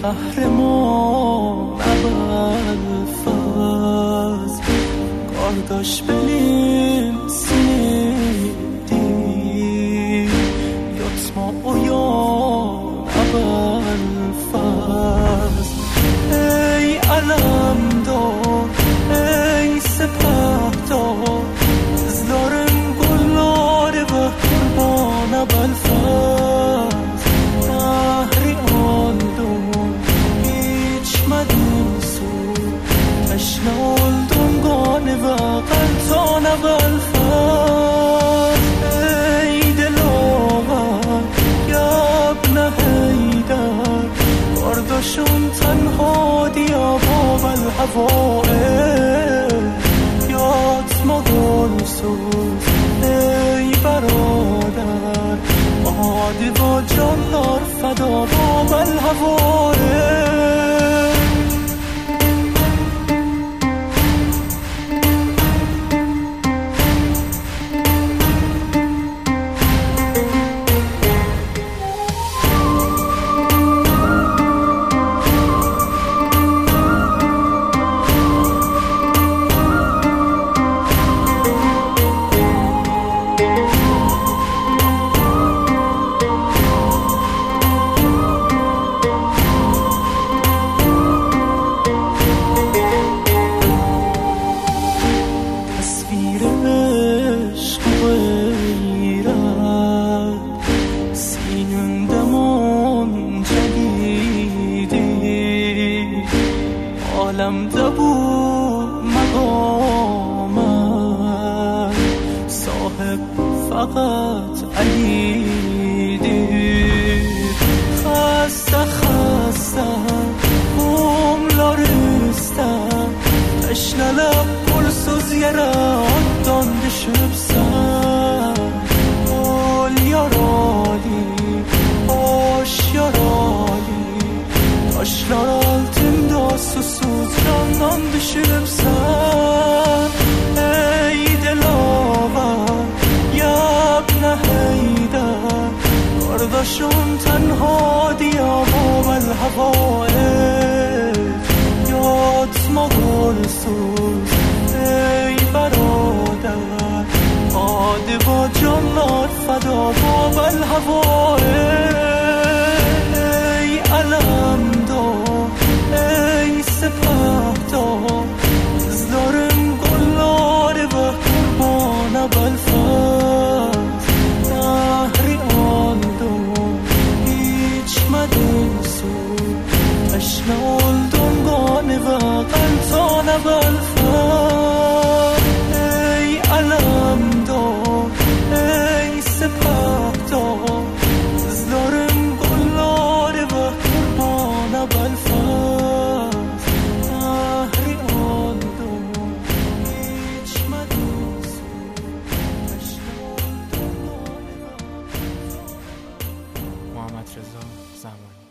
قهرمان ابوالفضل کارداش بلیم سیدی یطمع عیان ابوالفضل ای علمدار ای سپهدار ازلارم گلاره و قربان ابوالفضل نهری آلدم هیچ مدین سو تشنه آلدم گانه و قلطان ابوالفضل ای دلاور یبن حیدر بارداشون تنها دیا باب الهوائل یاد مگل سوز ای برادر آدی با جانار فدا باب الهوائل عالم دبو مقامت صاحب فقط علی دید خسته لارستم تشنه لب پرسوز یره آدان دشب سر قول یارالی باش یارالی taşlar altında susuz candan düşüp sen ey dilaver yabne heyder kardeşim tenha diya babel havaet yatma golsuz ey berader hadi ba canlar feda babel havaet ey alam ای سپهدار ازلارم گلاره و قربان ابوالفضل نهری آلدم هیچ مدین سو تشنه آلدم گانه و قلطان ابوالفضل ای علمدار ای سپهدار ازلارم گلاره و قربان ابوالفضل محمد رضا زمانی.